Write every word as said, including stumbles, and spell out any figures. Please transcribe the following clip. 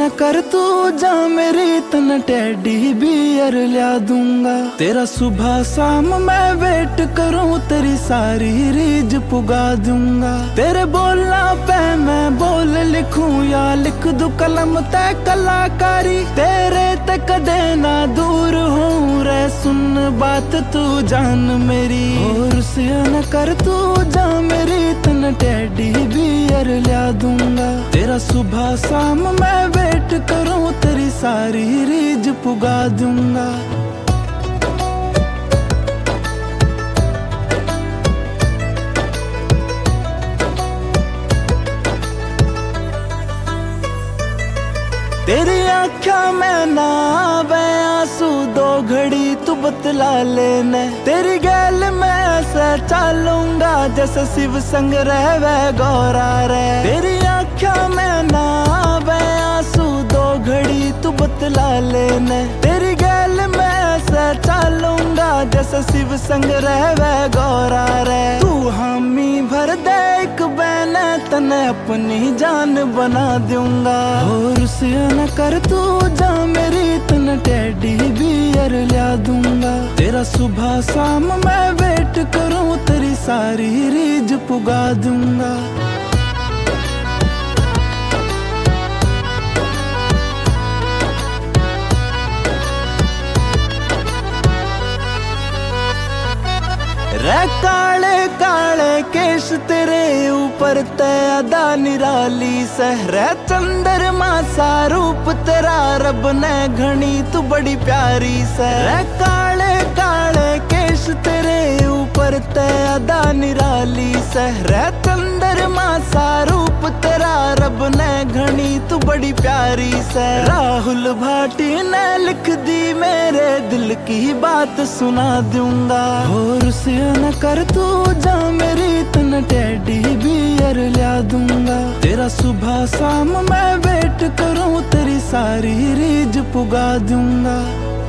न कर तू जा मेरी तन टेडी बियर ला दूंगा। तेरा सुबह शाम मैं वेट करूं तेरी सारी रीज पुगा दूंगा। तेरे बोलना पे मैं बोल लिखूं या लिख दूं कलम ते कलाकारी। तेरे ते कदे ना दूर हूं रे सुन बात तू जान मेरी। और से न कर तू जा मेरी तन टेडी बियर ला दूंगा। तेरा सुबह शाम मैं वेट करूं तेरी सारी रीज पुगा दूंगा। तेरी आँखा में ना आवे आंसू दो घड़ी तू बतला लेने। तेरी गैल में ऐसे चलूंगा जैसे शिव संग रहवे गौरा रे। तेरी आँखा में ना आवे आंसू दो घड़ी तू बतला लेने। तेरी गैल में ऐसे चलूंगा जैसे शिव संग रहवे गौरा रे। तू हामी भर दे एक बहन तने अपनी जान बना दूंगा। और से न कर तू जा मेरी तन टेडी बियर ला दूंगा। तेरा सुबह शाम मैं वेट करूं तेरी सारी रीज पुगा दूंगा। रे काले काले केश तेरे ऊपर तय अदा निराली सहरा चंद्रमा सा रूप तेरा रब ने घनी तू बड़ी प्यारी सह। रे काले काले केश तेरे ऊपर तय अदा निराली सहरा चंद्रमा सा रूप तेरा रब ने घनी तू बड़ी प्यारी सह। राहुल भाटी ने लिख दी मेरे दिल की बात सुना दूंगा। और से न कर तू जा मेरी तन टेडी बियर ला दूंगा। तेरा सुबह शाम मैं वेट करूं तेरी सारी रीज पुगा दूंगा।